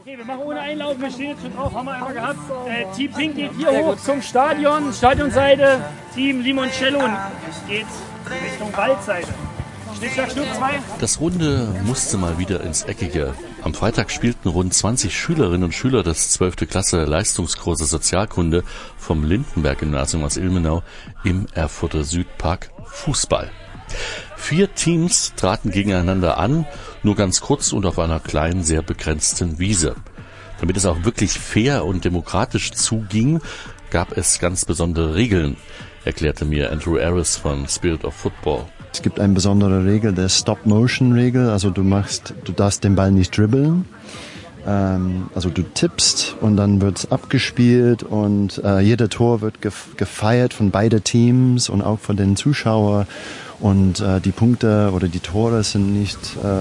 Okay, wir machen ohne Einlauf, wir stehen jetzt schon drauf, haben wir einmal gehabt. Team Pink geht hier hoch zum Stadion, Stadionseite. Team Limoncello geht Richtung Waldseite. Schnick, 2. Das Runde musste mal wieder ins Eckige. Am Freitag spielten rund 20 Schülerinnen und Schüler des 12. Klasse Leistungskurses Sozialkunde vom Lindenberg-Gymnasium aus Ilmenau im Erfurter Südpark Fußball. 4 Teams traten gegeneinander an, nur ganz kurz und auf einer kleinen, sehr begrenzten Wiese. Damit es auch wirklich fair und demokratisch zuging, gab es ganz besondere Regeln, erklärte mir Andrew Harris von Spirit of Football. Es gibt eine besondere Regel, der Stop-Motion-Regel, also du darfst den Ball nicht dribbeln. Also du tippst und dann wird's abgespielt und jeder Tor wird gefeiert von beiden Teams und auch von den Zuschauern und die Punkte oder die Tore sind nicht,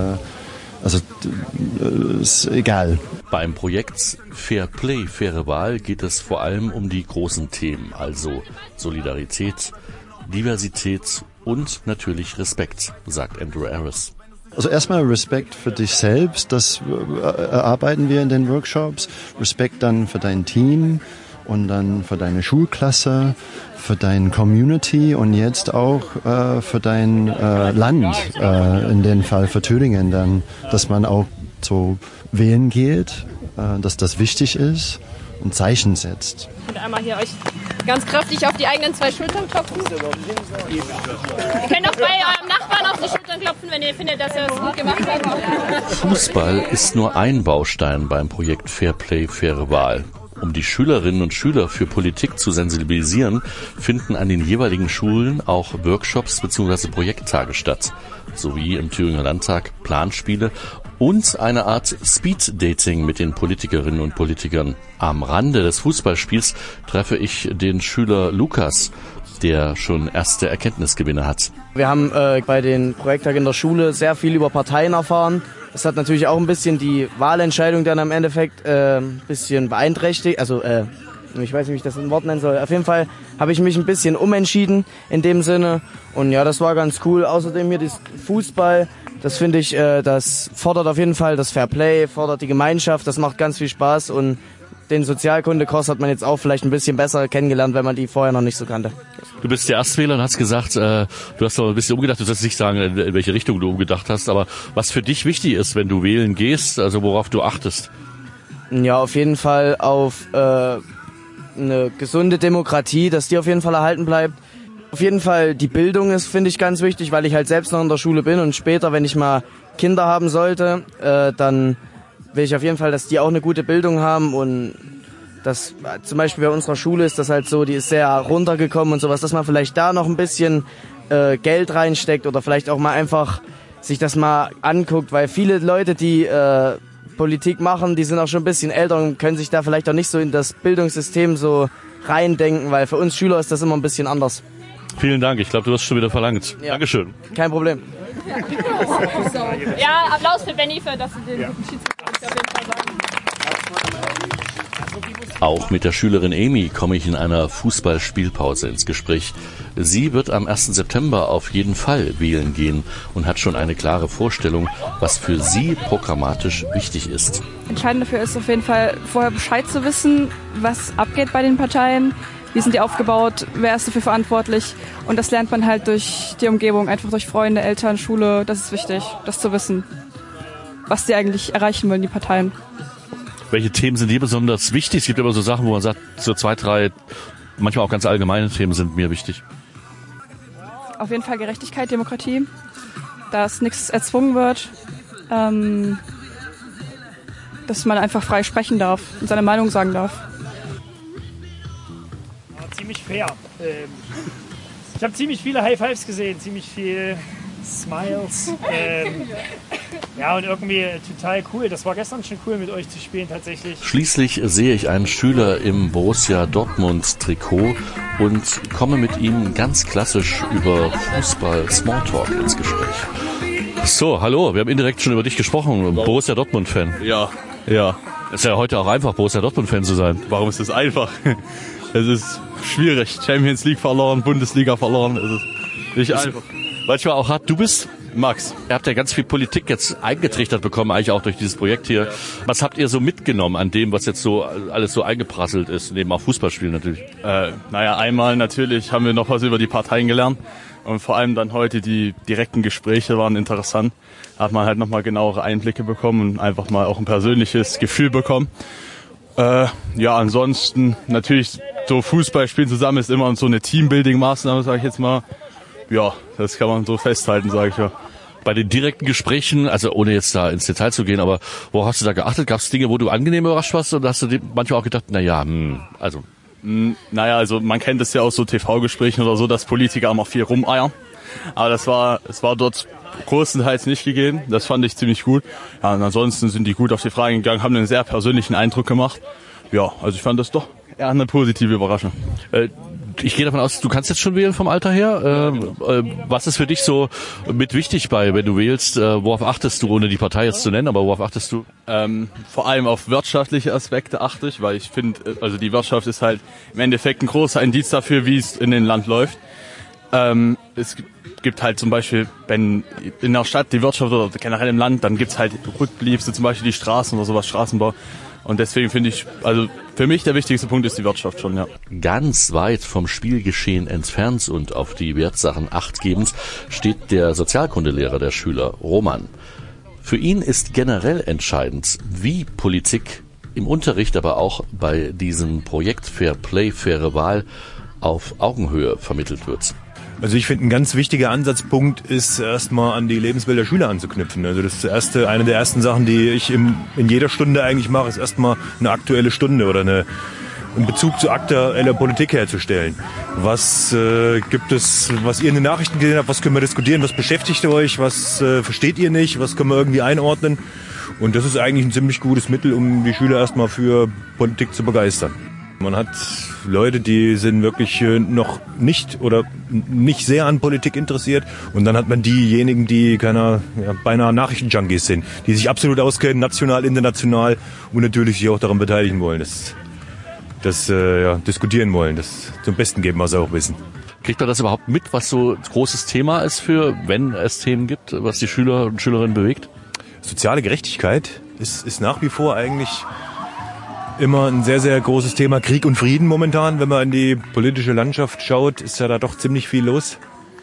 ist egal. Beim Projekt Fair Play, faire Wahl geht es vor allem um die großen Themen, also Solidarität, Diversität und natürlich Respekt, sagt Andrew Harris. Also erstmal Respekt für dich selbst, das erarbeiten wir in den Workshops. Respekt dann für dein Team und dann für deine Schulklasse, für deine Community und jetzt auch für dein Land, in dem Fall für Thüringen dann, dass man auch so wählen geht, dass das wichtig ist und Zeichen setzt. Und einmal hier euch ganz kräftig auf die eigenen 2 Schultern klopfen. Ihr könnt auch bei eurem Nachbarn auf die Schultern klopfen, wenn ihr findet, dass ihr es gut gemacht habt. Fußball ist nur ein Baustein beim Projekt Fair Play, faire Wahl. Um die Schülerinnen und Schüler für Politik zu sensibilisieren, finden an den jeweiligen Schulen auch Workshops bzw. Projekttage statt, sowie im Thüringer Landtag Planspiele und eine Art Speed-Dating mit den Politikerinnen und Politikern. Am Rande des Fußballspiels treffe ich den Schüler Lukas, der schon erste Erkenntnisgewinne hat. Wir haben bei den Projekttagen in der Schule sehr viel über Parteien erfahren. Das hat natürlich auch ein bisschen die Wahlentscheidung dann am Endeffekt ein bisschen beeinträchtigt. Also ich weiß nicht, wie ich das in Wort nennen soll. Auf jeden Fall habe ich mich ein bisschen umentschieden in dem Sinne. Und ja, das war ganz cool. Außerdem hier das Fußball. Das finde ich, das fordert auf jeden Fall das Fair Play, fordert die Gemeinschaft. Das macht ganz viel Spaß und den Sozialkundekurs hat man jetzt auch vielleicht ein bisschen besser kennengelernt, wenn man die vorher noch nicht so kannte. Du bist der Erstwähler und hast gesagt, du hast noch ein bisschen umgedacht. Du sollst nicht sagen, in welche Richtung du umgedacht hast, aber was für dich wichtig ist, wenn du wählen gehst, also worauf du achtest? Ja, auf jeden Fall auf eine gesunde Demokratie, dass die auf jeden Fall erhalten bleibt. Auf jeden Fall die Bildung ist, finde ich, ganz wichtig, weil ich halt selbst noch in der Schule bin und später, wenn ich mal Kinder haben sollte, dann will ich auf jeden Fall, dass die auch eine gute Bildung haben und das zum Beispiel bei unserer Schule ist das halt so, die ist sehr runtergekommen und sowas, dass man vielleicht da noch ein bisschen Geld reinsteckt oder vielleicht auch mal einfach sich das mal anguckt, weil viele Leute, die Politik machen, die sind auch schon ein bisschen älter und können sich da vielleicht auch nicht so in das Bildungssystem so reindenken, weil für uns Schüler ist das immer ein bisschen anders. Vielen Dank, ich glaube, du hast schon wieder verlangt. Ja. Dankeschön. Kein Problem. Ja, Applaus für Benny, für dass du den guten Schiedsrichter auf jeden Fall sagen. Auch mit der Schülerin Amy komme ich in einer Fußballspielpause ins Gespräch. Sie wird am 1. September auf jeden Fall wählen gehen und hat schon eine klare Vorstellung, was für sie programmatisch wichtig ist. Entscheidend dafür ist auf jeden Fall, vorher Bescheid zu wissen, was abgeht bei den Parteien, wie sind die aufgebaut, wer ist dafür verantwortlich. Und das lernt man halt durch die Umgebung, einfach durch Freunde, Eltern, Schule. Das ist wichtig, das zu wissen, was die eigentlich erreichen wollen, die Parteien. Welche Themen sind dir besonders wichtig? Es gibt immer so Sachen, wo man sagt, so 2, 3, manchmal auch ganz allgemeine Themen sind mir wichtig. Auf jeden Fall Gerechtigkeit, Demokratie, dass nichts erzwungen wird, dass man einfach frei sprechen darf und seine Meinung sagen darf. Ja, ziemlich fair. Ich habe ziemlich viele High Fives gesehen, ziemlich viel Smiles. Ja, und irgendwie total cool. Das war gestern schon cool, mit euch zu spielen tatsächlich. Schließlich sehe ich einen Schüler im Borussia Dortmund Trikot und komme mit ihm ganz klassisch über Fußball Smalltalk ins Gespräch. So, hallo, wir haben indirekt schon über dich gesprochen. Borussia Dortmund-Fan. Ja. Es ist ja heute auch einfach, Borussia Dortmund-Fan zu sein. Warum ist das einfach? Es ist schwierig. Champions League verloren, Bundesliga verloren. Es ist nicht einfach. Manchmal auch hart. Du bist Max. Ihr habt ja ganz viel Politik jetzt eingetrichtert bekommen, eigentlich auch durch dieses Projekt hier. Was habt ihr so mitgenommen an dem, was jetzt so alles so eingeprasselt ist, neben auch Fußballspielen natürlich? Einmal natürlich haben wir noch was über die Parteien gelernt. Und vor allem dann heute die direkten Gespräche waren interessant. Da hat man halt nochmal genauere Einblicke bekommen und einfach mal auch ein persönliches Gefühl bekommen. Ansonsten natürlich so Fußballspielen zusammen ist immer so eine Teambuilding-Maßnahme, sage ich jetzt mal. Ja, das kann man so festhalten, sage ich ja. Bei den direkten Gesprächen, also ohne jetzt da ins Detail zu gehen, aber wo hast du da geachtet? Gab es Dinge, wo du angenehm überrascht warst oder hast du manchmal auch gedacht, also man kennt es ja aus so TV-Gesprächen oder so, dass Politiker immer viel rumeiern. Aber es war dort größtenteils nicht gegeben. Das fand ich ziemlich gut. Ja, und ansonsten sind die gut auf die Fragen gegangen, haben einen sehr persönlichen Eindruck gemacht. Ja, also ich fand das doch eher eine positive Überraschung. Ich gehe davon aus, du kannst jetzt schon wählen vom Alter her. Was ist für dich so mit wichtig wenn du wählst? Worauf achtest du, ohne die Partei jetzt zu nennen, aber worauf achtest du? Vor allem auf wirtschaftliche Aspekte achte ich, weil ich finde, also die Wirtschaft ist halt im Endeffekt ein großer Indiz dafür, wie es in den Land läuft. Es gibt halt zum Beispiel, wenn in der Stadt die Wirtschaft oder generell im Land, dann gibt's halt Rückbliebste, zum Beispiel die Straßen oder sowas, Straßenbau. Und deswegen finde ich, also für mich der wichtigste Punkt ist die Wirtschaft schon, ja. Ganz weit vom Spielgeschehen entfernt und auf die Wertsachen achtgebend steht der Sozialkundelehrer der Schüler, Roman. Für ihn ist generell entscheidend, wie Politik im Unterricht, aber auch bei diesem Projekt Fair Play, faire Wahl auf Augenhöhe vermittelt wird. Also ich finde, ein ganz wichtiger Ansatzpunkt ist erstmal an die Lebenswelt der Schüler anzuknüpfen. Also das ist eine der ersten Sachen, die ich in jeder Stunde eigentlich mache, ist erstmal eine aktuelle Stunde oder einen Bezug zu aktueller Politik herzustellen. Was gibt es, was ihr in den Nachrichten gesehen habt, was können wir diskutieren, was beschäftigt euch, was versteht ihr nicht, was können wir irgendwie einordnen. Und das ist eigentlich ein ziemlich gutes Mittel, um die Schüler erstmal für Politik zu begeistern. Man hat Leute, die sind wirklich noch nicht oder nicht sehr an Politik interessiert. Und dann hat man diejenigen, die beinahe Nachrichtenjunkies sind, die sich absolut auskennen, national, international und natürlich sich auch daran beteiligen wollen, das diskutieren wollen, das zum Besten geben, was sie auch wissen. Kriegt man das überhaupt mit, was so ein großes Thema ist wenn es Themen gibt, was die Schüler und Schülerinnen bewegt? Soziale Gerechtigkeit ist nach wie vor eigentlich immer ein sehr, sehr großes Thema. Krieg und Frieden momentan, wenn man in die politische Landschaft schaut, ist ja da doch ziemlich viel los.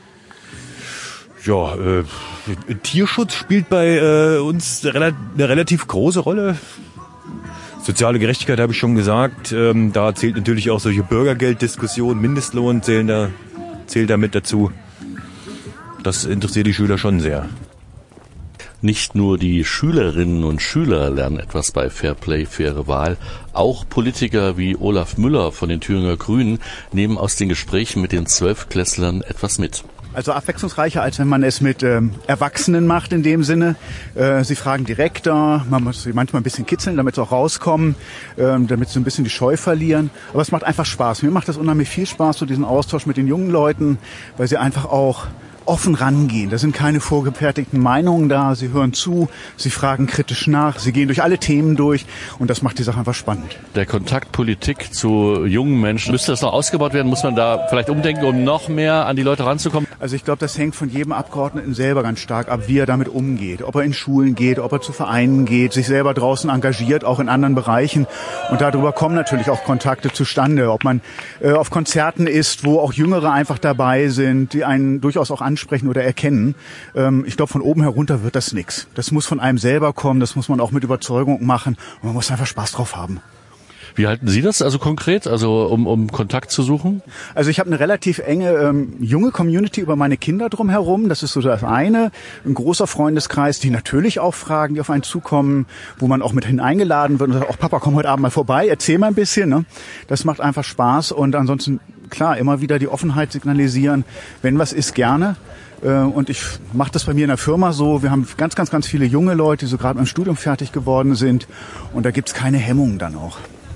Ja, Tierschutz spielt bei uns eine relativ große Rolle. Soziale Gerechtigkeit habe ich schon gesagt. Da zählt natürlich auch solche Bürgergelddiskussionen, Mindestlohn zählt da mit dazu. Das interessiert die Schüler schon sehr. Nicht nur die Schülerinnen und Schüler lernen etwas bei Fair Play, faire Wahl. Auch Politiker wie Olaf Müller von den Thüringer Grünen nehmen aus den Gesprächen mit den 12-Klässlern etwas mit. Also abwechslungsreicher, als wenn man es mit Erwachsenen macht in dem Sinne. Sie fragen direkter, man muss sie manchmal ein bisschen kitzeln, damit sie auch rauskommen, damit sie ein bisschen die Scheu verlieren. Aber es macht einfach Spaß. Mir macht das unheimlich viel Spaß, so diesen Austausch mit den jungen Leuten, weil sie einfach auch offen rangehen. Da sind keine vorgefertigten Meinungen da. Sie hören zu, sie fragen kritisch nach, sie gehen durch alle Themen durch und das macht die Sache einfach spannend. Der Kontakt Politik zu jungen Menschen, müsste das noch ausgebaut werden? Muss man da vielleicht umdenken, um noch mehr an die Leute ranzukommen? Also ich glaube, das hängt von jedem Abgeordneten selber ganz stark ab, wie er damit umgeht. Ob er in Schulen geht, ob er zu Vereinen geht, sich selber draußen engagiert, auch in anderen Bereichen. Und darüber kommen natürlich auch Kontakte zustande. Ob man auf Konzerten ist, wo auch Jüngere einfach dabei sind, die einen durchaus auch ansprechen oder erkennen. Ich glaube, von oben herunter wird das nichts. Das muss von einem selber kommen, das muss man auch mit Überzeugung machen und man muss einfach Spaß drauf haben. Wie halten Sie das also konkret, also um Kontakt zu suchen? Also ich habe eine relativ enge junge Community über meine Kinder drumherum. Das ist so das eine. Ein großer Freundeskreis, die natürlich auch fragen, die auf einen zukommen, wo man auch mit eingeladen wird und sagt, auch Papa, komm heute Abend mal vorbei, erzähl mal ein bisschen. Ne? Das macht einfach Spaß und ansonsten, klar, immer wieder die Offenheit signalisieren. Wenn was ist, gerne. Und ich mache das bei mir in der Firma so. Wir haben ganz, ganz, ganz viele junge Leute, die so gerade mit dem Studium fertig geworden sind. Und da gibt's keine Hemmungen dann auch.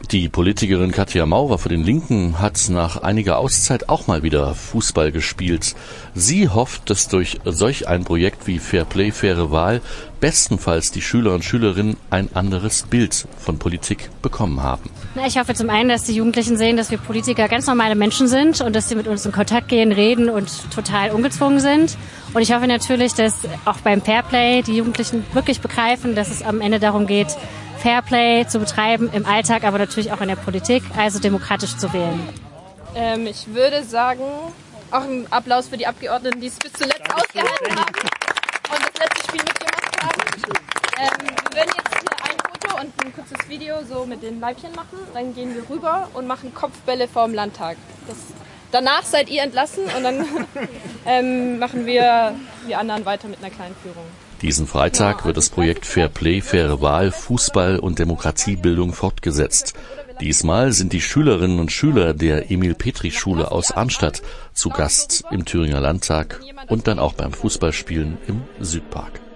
Die Politikerin Katja Maurer von den Linken hat nach einiger Auszeit auch mal wieder Fußball gespielt. Sie hofft, dass durch solch ein Projekt wie Fairplay, faire Wahl bestenfalls die Schüler und Schülerinnen ein anderes Bild von Politik bekommen haben. Ich hoffe zum einen, dass die Jugendlichen sehen, dass wir Politiker ganz normale Menschen sind und dass sie mit uns in Kontakt gehen, reden und total ungezwungen sind. Und ich hoffe natürlich, dass auch beim Fairplay die Jugendlichen wirklich begreifen, dass es am Ende darum geht, Fairplay zu betreiben im Alltag, aber natürlich auch in der Politik, also demokratisch zu wählen. Ich würde sagen, auch ein Applaus für die Abgeordneten, die es bis zuletzt ausgehalten haben und das letzte Spiel mitgemacht haben. Wir würden jetzt hier ein Foto und ein kurzes Video so mit den Leibchen machen. Dann gehen wir rüber und machen Kopfbälle vorm Landtag. Danach seid ihr entlassen und dann machen wir die anderen weiter mit einer kleinen Führung. Diesen Freitag wird das Projekt Fairplay, faire Wahl, Fußball und Demokratiebildung fortgesetzt. Diesmal sind die Schülerinnen und Schüler der Emil-Petri-Schule aus Arnstadt zu Gast im Thüringer Landtag und dann auch beim Fußballspielen im Südpark.